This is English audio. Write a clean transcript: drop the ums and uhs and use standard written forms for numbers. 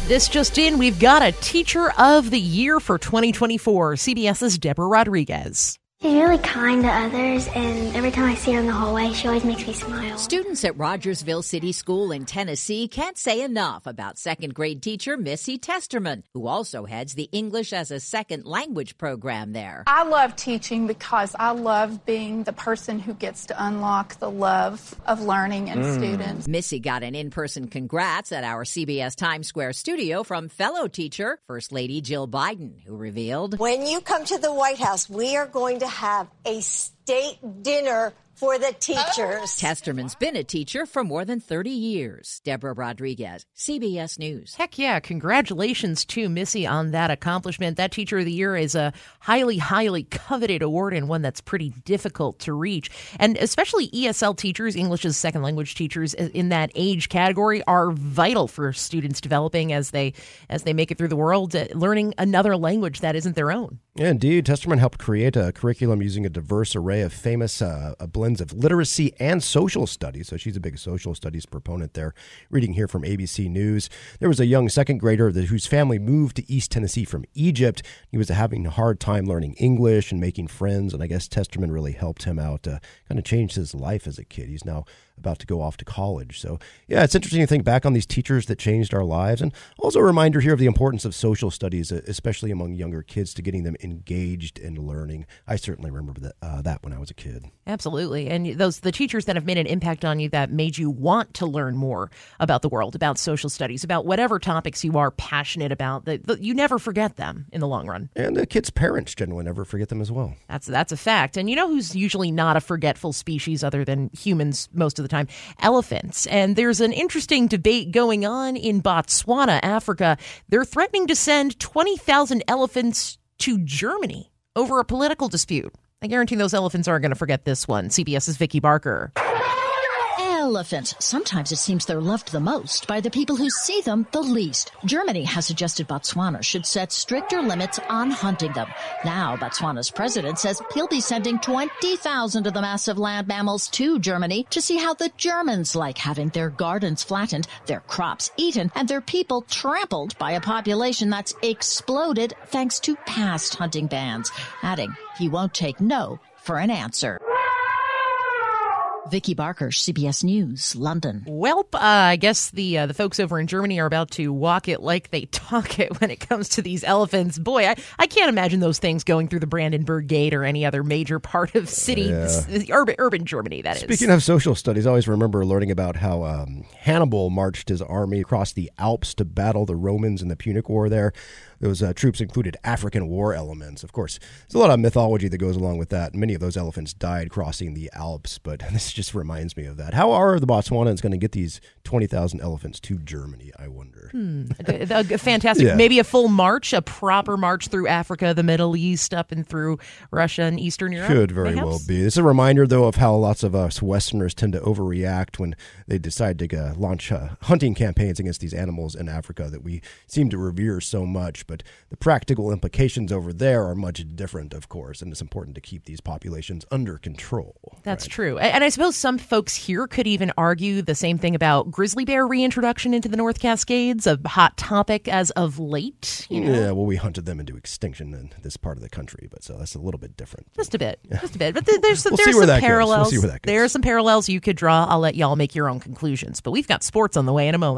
This just in, we've got a Teacher of the Year for 2024, CBS's Deborah Rodriguez. She's really kind to others, and every time I see her in the hallway, she always makes me smile. Students at Rogersville City School in Tennessee can't say enough about second grade teacher Missy Testerman, who also heads the English as a Second Language program there. I love teaching because I love being the person who gets to unlock the love of learning in students. Missy got an in-person congrats at our CBS Times Square studio from fellow teacher, First Lady Jill Biden, who revealed, "When you come to the White House, we are going to have a state dinner for the teachers." Testerman's been a teacher for more than 30 years. Deborah Rodriguez, CBS News. Heck yeah, congratulations to Missy on that accomplishment. That Teacher of the Year is a highly, highly coveted award and one that's pretty difficult to reach. And especially ESL teachers, English as Second Language teachers in that age category are vital for students developing as they make it through the world, learning another language that isn't their own. Yeah, indeed. Testerman helped create a curriculum using a diverse array of famous blends of literacy and social studies. So she's a big social studies proponent there. Reading here from ABC News, there was a young second grader whose family moved to East Tennessee from Egypt. He was having a hard time learning English and making friends, and I guess Testerman really helped him out, kind of changed his life as a kid. He's now about to go off to college. So, yeah, it's interesting to think back on these teachers that changed our lives. And also a reminder here of the importance of social studies, especially among younger kids, to getting them engaged in learning. I certainly remember that when I was a kid. Absolutely. And the teachers that have made an impact on you that made you want to learn more about the world, about social studies, about whatever topics you are passionate about, you never forget them in the long run. And the kids' parents generally never forget them as well. That's a fact. And you know who's usually not a forgetful species other than humans most of the time? Elephants. And there's an interesting debate going on in Botswana, Africa. They're threatening to send 20,000 elephants to Germany over a political dispute. I guarantee those elephants aren't going to forget this one. CBS's Vicki Barker. Elephant. Sometimes it seems they're loved the most by the people who see them the least. Germany has suggested Botswana should set stricter limits on hunting them. Now, Botswana's president says he'll be sending 20,000 of the massive land mammals to Germany to see how the Germans like having their gardens flattened, their crops eaten, and their people trampled by a population that's exploded thanks to past hunting bans. Adding, he won't take no for an answer. Vicki Barker, CBS News, London. Welp, I guess the folks over in Germany are about to walk it like they talk it when it comes to these elephants. Boy, I can't imagine those things going through the Brandenburg Gate or any other major part of urban Germany, that is. Speaking of social studies, I always remember learning about how Hannibal marched his army across the Alps to battle the Romans in the Punic War there. Those troops included African war elements. Of course, there's a lot of mythology that goes along with that. Many of those elephants died crossing the Alps, but this just reminds me of that. How are the Botswanans going to get these 20,000 elephants to Germany, I wonder? Fantastic. Yeah. Maybe a full march, a proper march through Africa, the Middle East, up and through Russia and Eastern Europe. Could very well be. It's a reminder, though, of how lots of us Westerners tend to overreact when they decide to launch hunting campaigns against these animals in Africa that we seem to revere so much. But the practical implications over there are much different, of course, and it's important to keep these populations under control. That's true. And I suppose some folks here could even argue the same thing about grizzly bear reintroduction into the North Cascades, a hot topic as of late. Yeah, well, we hunted them into extinction in this part of the country, but so that's a little bit different. Just a bit. But there's some parallels. There are some parallels you could draw. I'll let y'all make your own conclusions. But we've got sports on the way in a moment.